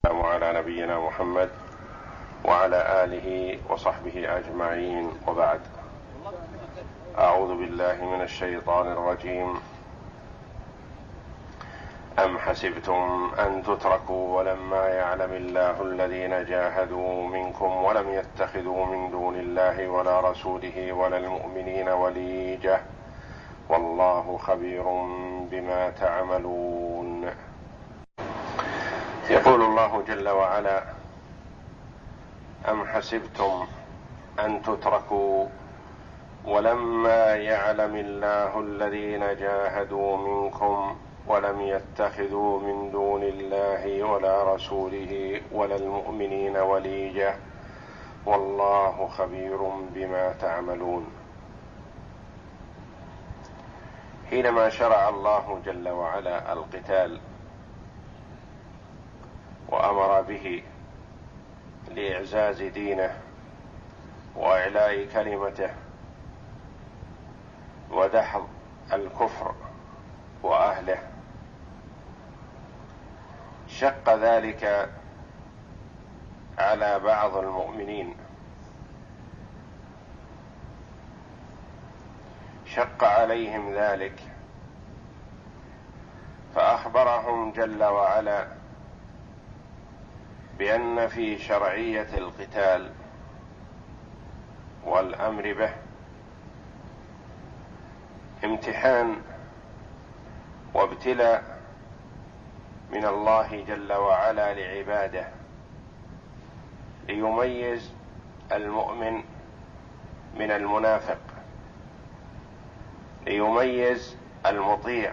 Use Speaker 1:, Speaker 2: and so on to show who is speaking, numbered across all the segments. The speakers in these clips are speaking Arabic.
Speaker 1: وعلى نبينا محمد وعلى آله وصحبه أجمعين، وبعد. أعوذ بالله من الشيطان الرجيم. أم حسبتم أن تتركوا ولما يعلم الله الذين جاهدوا منكم ولم يتخذوا من دون الله ولا رسوله ولا المؤمنين وليجة والله خبير بما تعملون. يقول الله جل وعلا: أم حسبتم أن تتركوا ولما يعلم الله الذين جاهدوا منكم ولم يتخذوا من دون الله ولا رسوله ولا المؤمنين وليجة والله خبير بما تعملون. حينما شرع الله جل وعلا القتال وأمر به لإعزاز دينه وإعلاء كلمته ودحض الكفر وأهله، شق ذلك على بعض المؤمنين، شق عليهم ذلك، فأخبرهم جل وعلا بأن في شرعية القتال والأمر به امتحان وابتلاء من الله جل وعلا لعباده، ليميز المؤمن من المنافق، ليميز المطيع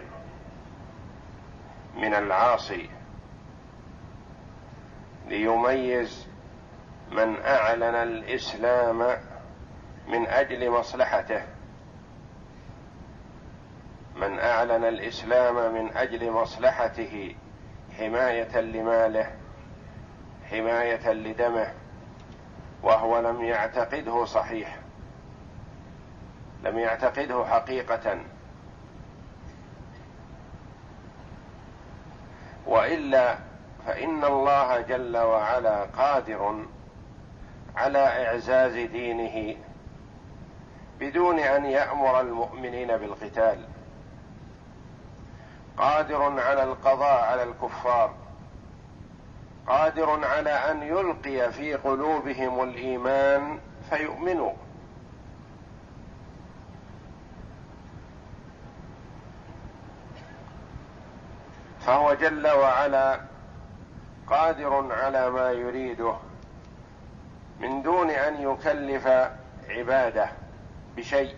Speaker 1: من العاصي، ليميز من أعلن الإسلام من أجل مصلحته، من أعلن الإسلام من أجل مصلحته، حماية لماله، حماية لدمه، وهو لم يعتقده صحيح، لم يعتقده حقيقة، وإلا فإن الله جل وعلا قادر على إعزاز دينه بدون أن يأمر المؤمنين بالقتال، قادر على القضاء على الكفار، قادر على أن يلقي في قلوبهم الإيمان فيؤمنوا. فهو جل وعلا قادر على ما يريده من دون أن يكلف عباده بشيء،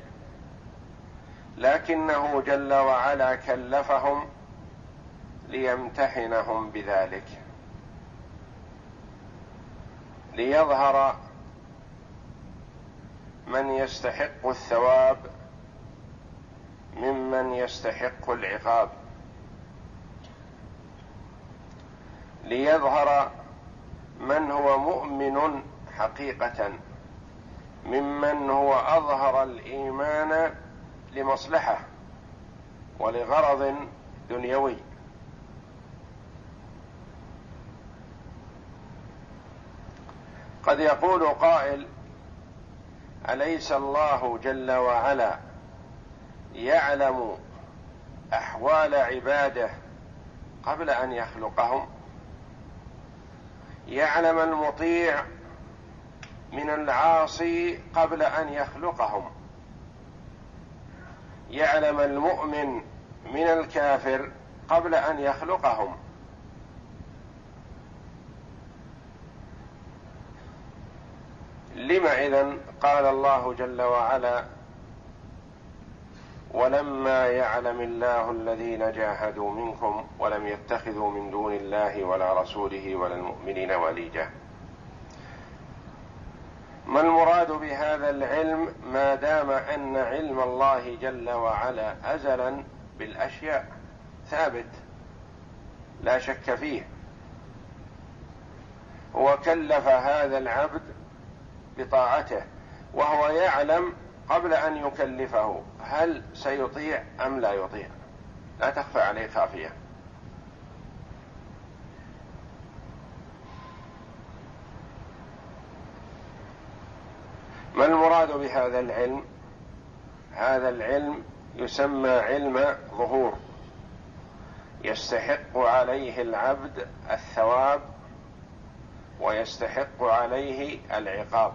Speaker 1: لكنه جل وعلا كلفهم ليمتحنهم بذلك، ليظهر من يستحق الثواب ممن يستحق العقاب، ليظهر من هو مؤمن حقيقة ممن هو أظهر الإيمان لمصلحة ولغرض دنيوي. قد يقول قائل: أليس الله جل وعلا يعلم أحوال عباده قبل أن يخلقهم؟ يعلم المطيع من العاصي قبل أن يخلقهم، يعلم المؤمن من الكافر قبل أن يخلقهم. لما إذن قال الله جل وعلا: ولما يعلم الله الذين جاهدوا منكم ولم يتخذوا من دون الله ولا رسوله ولا المؤمنين وليجة؟ ما المراد بهذا العلم ما دام أن علم الله جل وعلا أزلا بالأشياء ثابت لا شك فيه، هو كلف هذا العبد بطاعته وهو يعلم قبل أن يكلفه هل سيطيع أم لا يطيع، لا تخفى عليه خافية. والمراد بهذا العلم، هذا العلم يسمى علم ظهور، يستحق عليه العبد الثواب ويستحق عليه العقاب.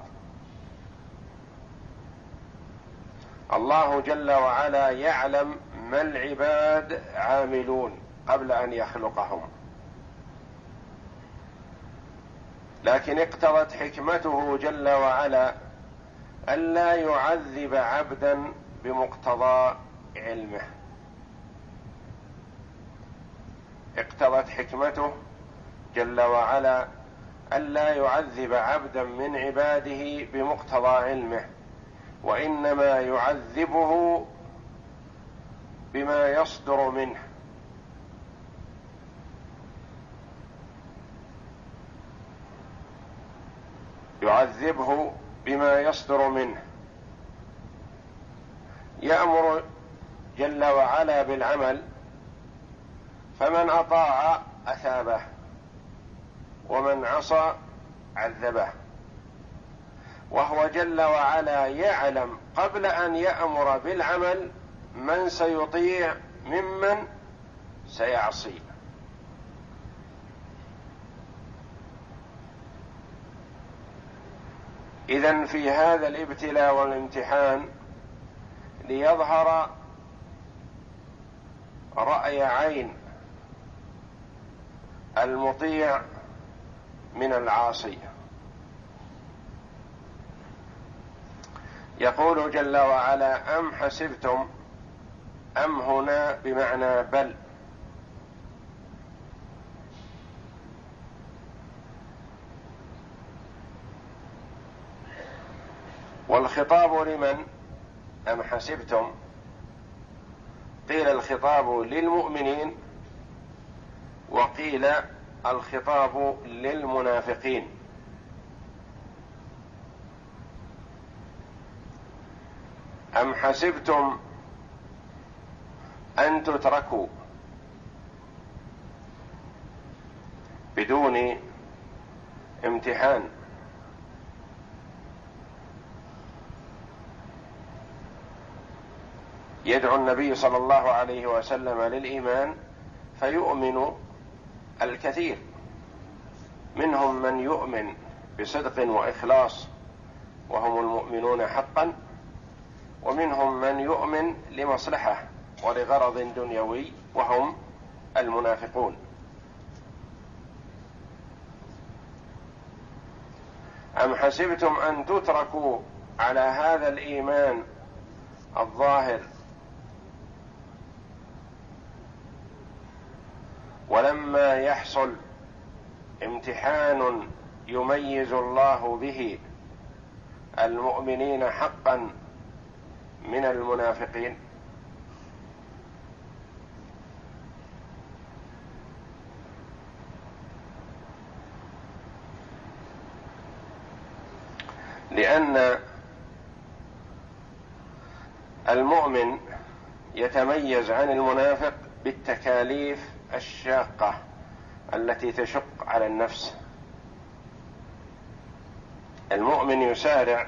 Speaker 1: الله جل وعلا يعلم ما العباد عاملون قبل أن يخلقهم، لكن اقتضت حكمته جل وعلا ألا يعذب عبدا بمقتضى علمه، اقتضت حكمته جل وعلا ألا يعذب عبدا من عباده بمقتضى علمه، وإنما يعذبه بما يصدر منه، يعذبه بما يصدر منه. يأمر جل وعلا بالعمل، فمن أطاع أثابه ومن عصى عذبه، وهو جل وعلا يعلم قبل أن يأمر بالعمل من سيطيع ممن سيعصي. إذن في هذا الابتلاء والامتحان ليظهر رأي عين المطيع من العاصي. يقول جل وعلا: أم حسبتم، أم هنا بمعنى بل، والخطاب لمن؟ أم حسبتم، قيل الخطاب للمؤمنين وقيل الخطاب للمنافقين. أم حسبتم أن تتركوا بدون امتحان، يدعو النبي صلى الله عليه وسلم للإيمان فيؤمن الكثير، منهم من يؤمن بصدق وإخلاص وهم المؤمنون حقا، ومنهم من يؤمن لمصلحة ولغرض دنيوي وهم المنافقون. أم حسبتم أن تتركوا على هذا الإيمان الظاهر ولما يحصل امتحان يميز الله به المؤمنين حقا من المنافقين؟ لأن المؤمن يتميز عن المنافق بالتكاليف الشاقة التي تشق على النفس. المؤمن يسارع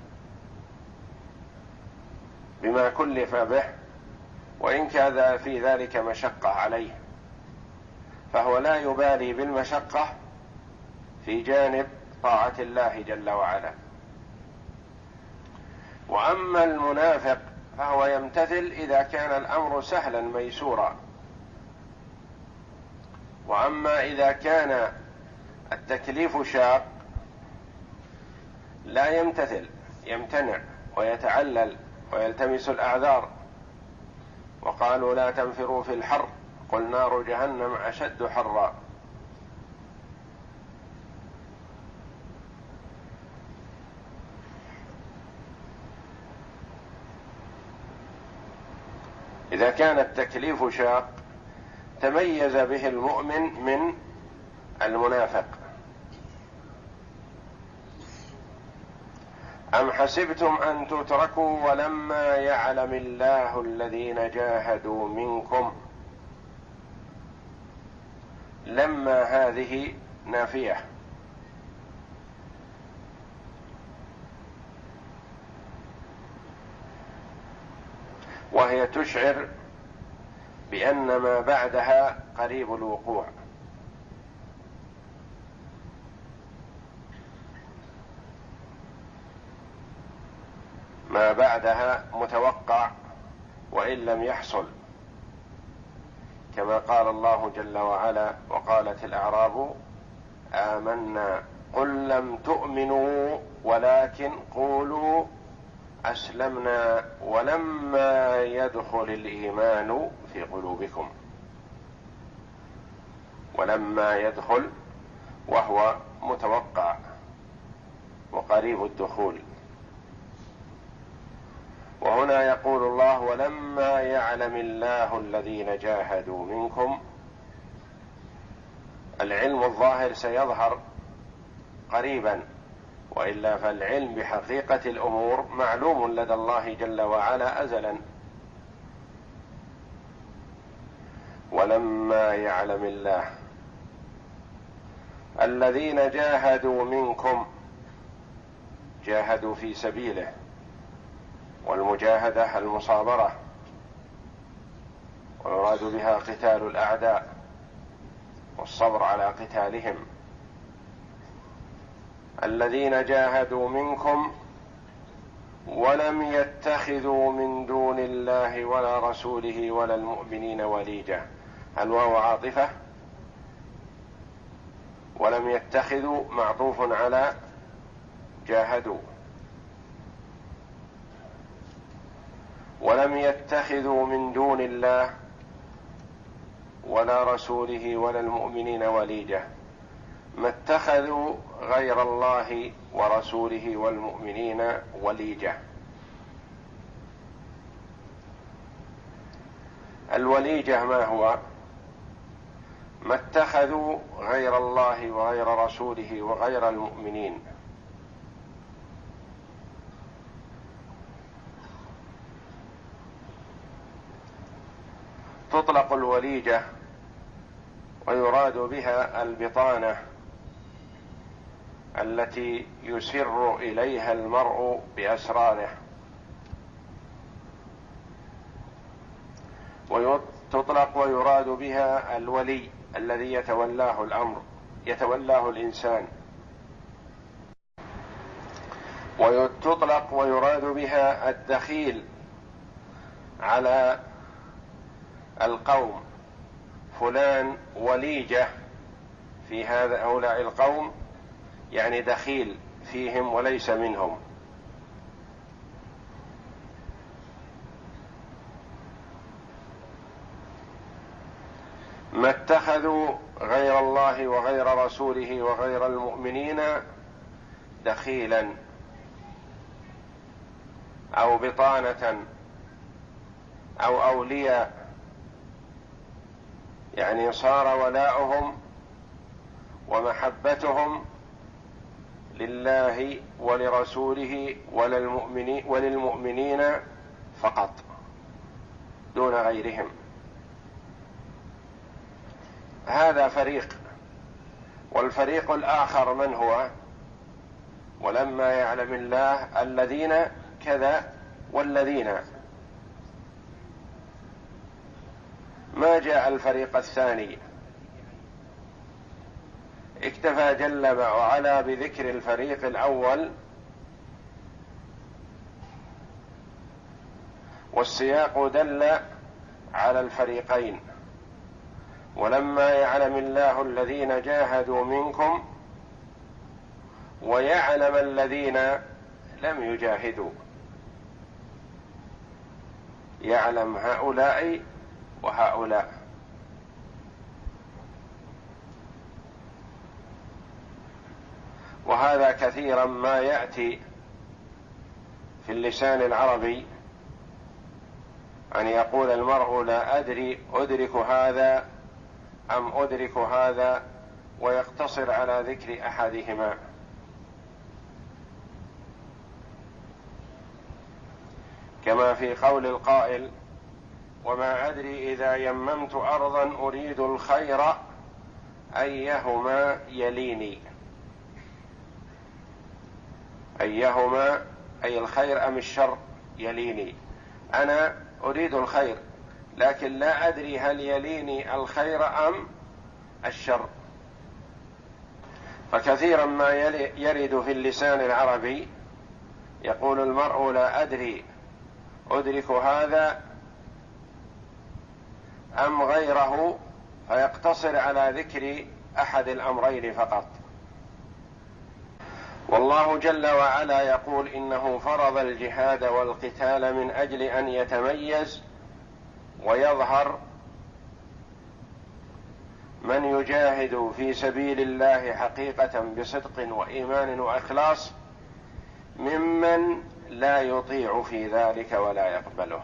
Speaker 1: بما كلف به وإن كان في ذلك مشقة عليه، فهو لا يبالي بالمشقة في جانب طاعة الله جل وعلا. وأما المنافق فهو يمتثل إذا كان الأمر سهلا ميسورا، وأما إذا كان التكليف شاق لا يمتثل، يمتنع ويتعلل ويلتمس الأعذار. وقالوا: لا تنفروا في الحر، قل نار جهنم أشد حرا. إذا كان التكليف شاق تميز به المؤمن من المنافق. أم حسبتم أن تتركوا ولما يعلم الله الذين جاهدوا منكم، لما هذه نافية، وهي تشعر بأن ما بعدها قريب الوقوع. ما بعدها متوقع وإن لم يحصل، كما قال الله جل وعلا: وقالت الأعراب آمنا قل لم تؤمنوا ولكن قولوا أسلمنا ولما يدخل الإيمان في قلوبكم. ولما يدخل وهو متوقع وقريب الدخول. وهنا يقول الله: ولما يعلم الله الذين جاهدوا منكم. العلم الظاهر سيظهر قريبا، وإلا فالعلم بحقيقة الأمور معلوم لدى الله جل وعلا أزلا. ولما يعلم الله الذين جاهدوا منكم، جاهدوا في سبيله، والمجاهدة المصابرة، ويراد بها قتال الأعداء والصبر على قتالهم. الذين جاهدوا منكم ولم يتخذوا من دون الله ولا رسوله ولا المؤمنين وليجة. الواو عاطفة، ولم يتخذوا معطوف على جاهدوا. ولم يتخذوا من دون الله ولا رسوله ولا المؤمنين وليجة. ما اتخذوا غير الله ورسوله والمؤمنين وليجة. الوليجة ما هو؟ ما اتخذوا غير الله وغير رسوله وغير المؤمنين. تطلق الوليجة ويراد بها البطانة التي يسر إليها المرء بأسراره، وتطلق ويراد بها الولي الذي يتولاه الأمر، يتولاه الإنسان. وتطلق ويراد بها الدخيل على القوم. فلان وليجة في هؤلاء القوم، يعني دخيل فيهم وليس منهم. ما اتخذوا غير الله وغير رسوله وغير المؤمنين دخيلا أو بطانة أو أولياء، يعني صار ولاؤهم ومحبتهم لله ولرسوله وللمؤمنين فقط دون غيرهم. هذا فريق. والفريق الآخر من هو؟ ولما يعلم الله الذين كذا والذين. ما جاء الفريق الثاني، اكتفى جل وعلا بذكر الفريق الأول، والسياق دل على الفريقين. ولما يعلم الله الذين جاهدوا منكم ويعلم الذين لم يجاهدوا، يعلم هؤلاء وهؤلاء. وهذا كثيرا ما يأتي في اللسان العربي، أن يقول المرء لا أدري أدرك هذا أم أدرك هذا، ويقتصر على ذكر أحدهما. كما في قول القائل: وما أدري إذا يممت أرضا أريد الخير أيهما يليني. أيهما أي الخير أم الشر يليني. أنا أريد الخير، لكن لا أدري هل يليني الخير أم الشر. فكثيرا ما يرد في اللسان العربي يقول المرء لا أدري أدرك هذا أم غيره، فيقتصر على ذكر أحد الأمرين فقط. والله جل وعلا يقول إنه فرض الجهاد والقتال من أجل أن يتميز ويظهر من يجاهد في سبيل الله حقيقة بصدق وإيمان وإخلاص ممن لا يطيع في ذلك ولا يقبله.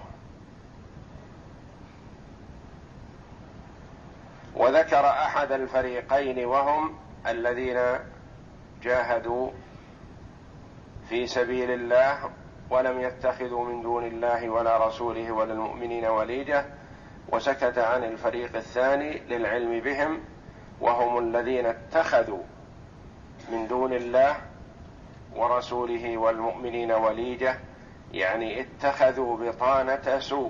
Speaker 1: وذكر أحد الفريقين وهم الذين جاهدوا في سبيل الله ولم يتخذوا من دون الله ولا رسوله ولا المؤمنين وليجة، وسكت عن الفريق الثاني للعلم بهم، وهم الذين اتخذوا من دون الله ورسوله والمؤمنين وليجة، يعني اتخذوا بطانة سوء،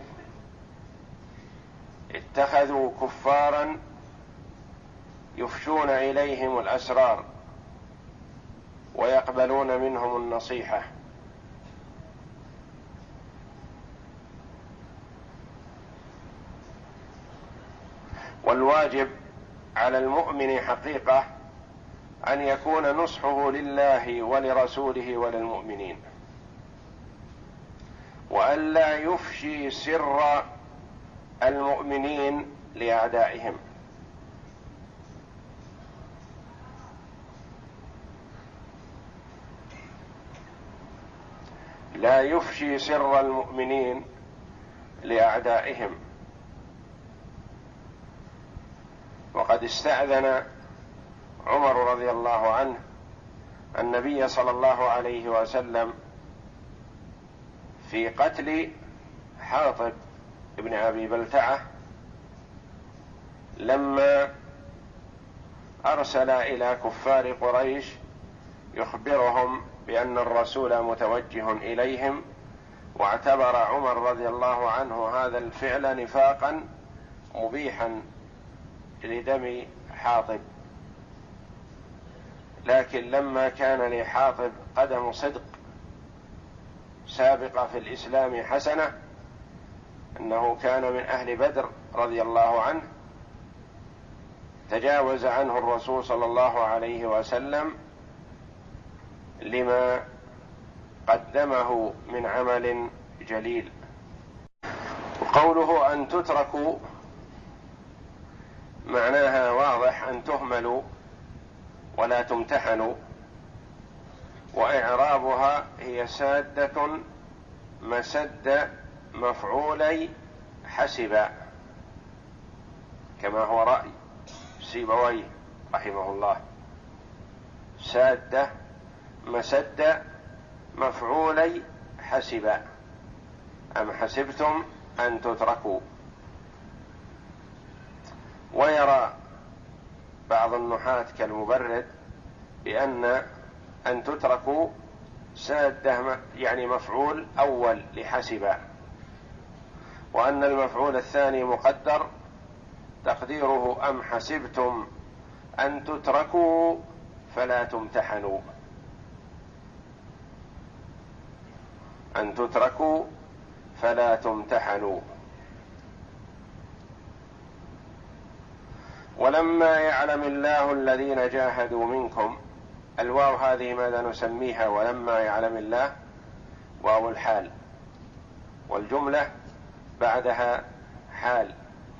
Speaker 1: اتخذوا كفارا يفشون إليهم الأسرار ويقبلون منهم النصيحة. والواجب على المؤمن حقيقة أن يكون نصحه لله ولرسوله وللمؤمنين، وأن لا يفشي سر المؤمنين لأعدائهم، لا يفشي سر المؤمنين لأعدائهم. وقد استأذن عمر رضي الله عنه النبي صلى الله عليه وسلم في قتل حاطب ابن أبي بلتعة لما أرسل إلى كفار قريش يخبرهم بأن الرسول متوجه إليهم، واعتبر عمر رضي الله عنه هذا الفعل نفاقا مبيحا لدم حاطب. لكن لما كان لحاطب قدم صدق سابقة في الإسلام حسنة، أنه كان من أهل بدر رضي الله عنه، تجاوز عنه الرسول صلى الله عليه وسلم لما قدمه من عمل جليل. وقوله أن تتركوا معناها واضح، أن تهملوا ولا تمتحنوا، وإعرابها هي سادة مسد مفعولي حسب، كما هو رأي سيبويه رحمه الله، سادة مسد مفعولي حسب، أم حسبتم أن تتركوا. ويرى بعض النحاة كالمبرد بأن أن تتركوا سادة يعني مفعول أول لحسب، وأن المفعول الثاني مقدر تقديره أم حسبتم أن تتركوا فلا تمتحنوا، أن تتركوا فلا تمتحنوا. ولما يعلم الله الذين جاهدوا منكم، الواو هذه ماذا نسميها؟ ولما يعلم الله واو الحال، والجملة بعدها حال.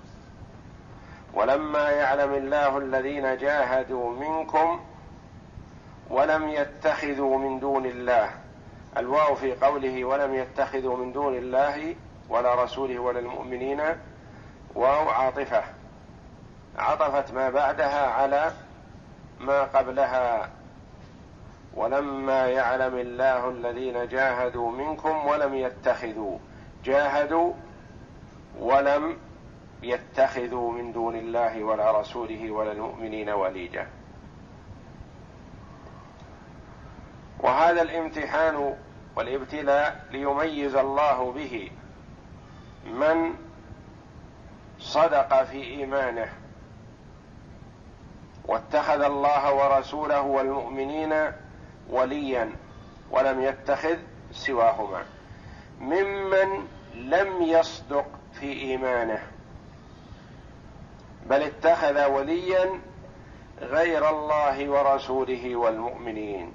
Speaker 1: ولما يعلم الله الذين جاهدوا منكم ولم يتخذوا من دون الله، الواو في قوله ولم يتخذوا من دون الله ولا رسوله ولا المؤمنين واو عاطفة، عطفت ما بعدها على ما قبلها. ولما يعلم الله الذين جاهدوا منكم ولم يتخذوا، جاهدوا ولم يتخذوا من دون الله ولا رسوله ولا المؤمنين وليجة. وهذا الامتحان والابتلاء ليميز الله به من صدق في إيمانه واتخذ الله ورسوله والمؤمنين وليا ولم يتخذ سواهما، ممن لم يصدق في إيمانه بل اتخذ وليا غير الله ورسوله والمؤمنين.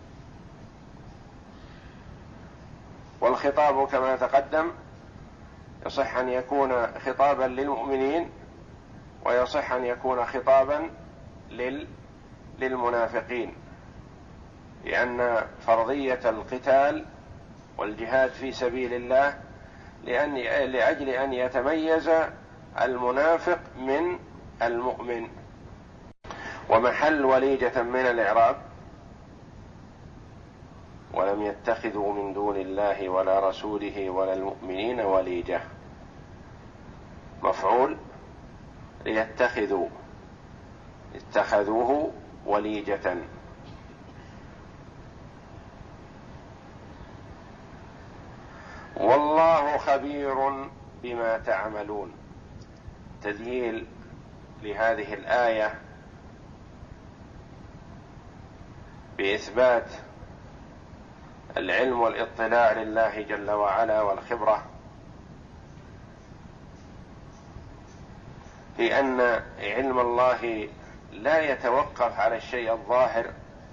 Speaker 1: والخطاب كما تقدم يصح أن يكون خطابا للمؤمنين ويصح أن يكون خطابا للمنافقين، لأن فرضية القتال والجهاد في سبيل الله لأجل أن يتميز المنافق من المؤمن. ومحل وليجة من الإعراب ولم يتخذوا من دون الله ولا رسوله ولا المؤمنين وليجة، مفعول ليتخذوا، اتخذوه وليجة. والله خبير بما تعملون. تذييل لهذه الآية بإثبات العلم والاطلاع لله جل وعلا والخبرة، لأن علم الله لا يتوقف على الشيء الظاهر،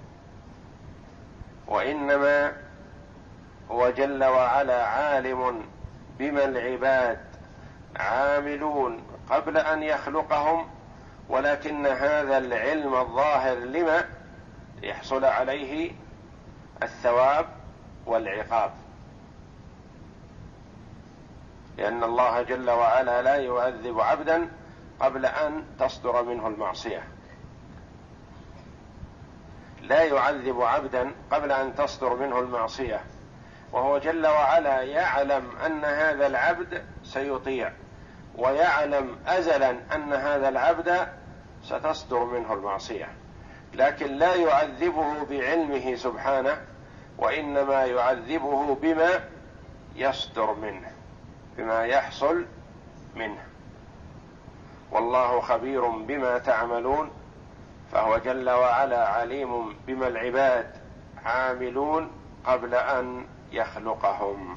Speaker 1: وإنما هو جل وعلا عالم بما العباد عاملون قبل أن يخلقهم، ولكن هذا العلم الظاهر لما يحصل عليه الثواب والعقاب، لأن الله جل وعلا لا يعذب عبدا قبل أن تصدر منه المعصية، لا يعذب عبدا قبل أن تصدر منه المعصية، وهو جل وعلا يعلم أن هذا العبد سيطيع، ويعلم أزلا أن هذا العبد ستصدر منه المعصية، لكن لا يعذبه بعلمه سبحانه، وإنما يعذبه بما يصدر منه، بما يحصل منه. والله خبير بما تعملون، فهو جل وعلا عليم بما العباد عاملون قبل أن يخلقهم.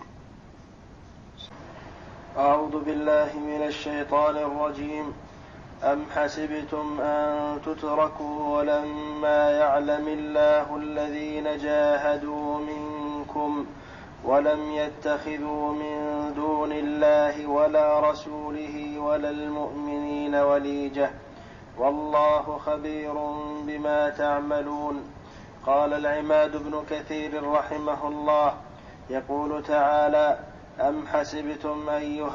Speaker 2: أعوذ بالله من الشيطان الرجيم. أم حسبتم أن تتركوا ولما يعلم الله الذين جاهدوا منكم ولم يتخذوا من دون الله ولا رسوله ولا المؤمنين وليجة والله خبير بما تعملون. قال العماد بن كثير رحمه الله يقول تعالى: أم حسبتم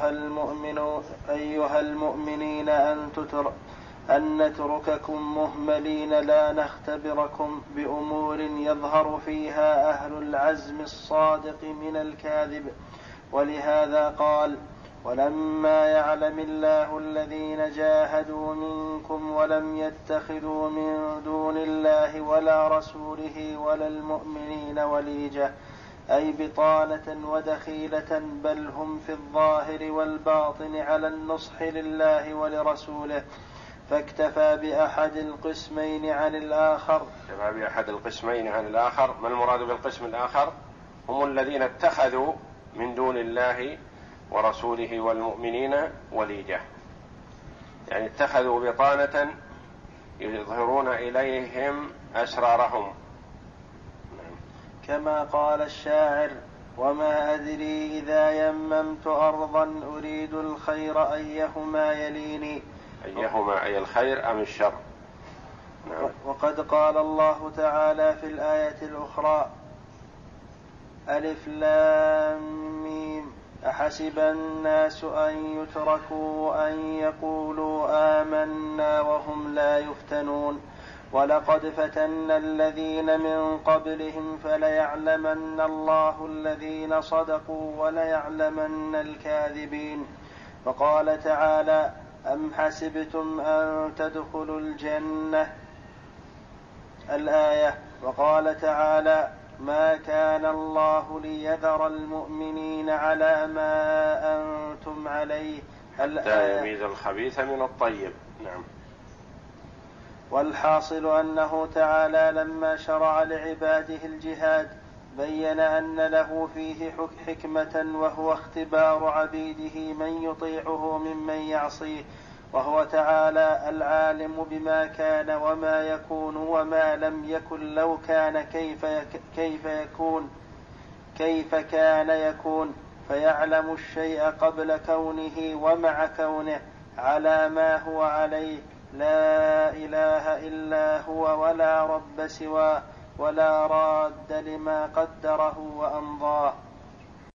Speaker 2: أيها المؤمنين أن نترككم مهملين لا نختبركم بأمور يظهر فيها أهل العزم الصادق من الكاذب. ولهذا قال: ولما يعلم الله الذين جاهدوا منكم ولم يتخذوا من دون الله ولا رسوله ولا المؤمنين وليجة، أي بطانة ودخيلة، بل هم في الظاهر والباطن على النصح لله ولرسوله، فاكتفى بأحد القسمين عن الآخر.
Speaker 1: ما المراد بالقسم الآخر؟ هم الذين اتخذوا من دون الله ورسوله والمؤمنين وليجة، يعني اتخذوا بطانة يظهرون إليهم أسرارهم.
Speaker 2: كما قال الشاعر: وما أدري إذا يممت أرضا أريد الخير أيهما يليني.
Speaker 1: أيهما أي الخير أم الشر؟
Speaker 2: نعم. وقد قال الله تعالى في الآية الأخرى: ألف لام ميم أحسب الناس أن يتركوا أن يقولوا آمنا وهم لا يفتنون ولقد فتنا الذين من قبلهم فليعلمن الله الذين صدقوا وليعلمن الكاذبين. وقال تعالى: أم حسبتم أن تدخلوا الجنة الآية. وقال تعالى: ما كان الله ليذر المؤمنين على ما أنتم عليه
Speaker 1: حتى يميز الخبيث من الطيب. نعم.
Speaker 2: والحاصل أنه تعالى لما شرع لعباده الجهاد بين أن له فيه حكمة، وهو اختبار عبيده من يطيعه ممن يعصيه، وهو تعالى العالم بما كان وما يكون وما لم يكن، لو كان كيف كان يكون، فيعلم الشيء قبل كونه ومع كونه على ما هو عليه، لا إله إلا هو ولا رب سواه ولا راد لما قدره وأمضاه.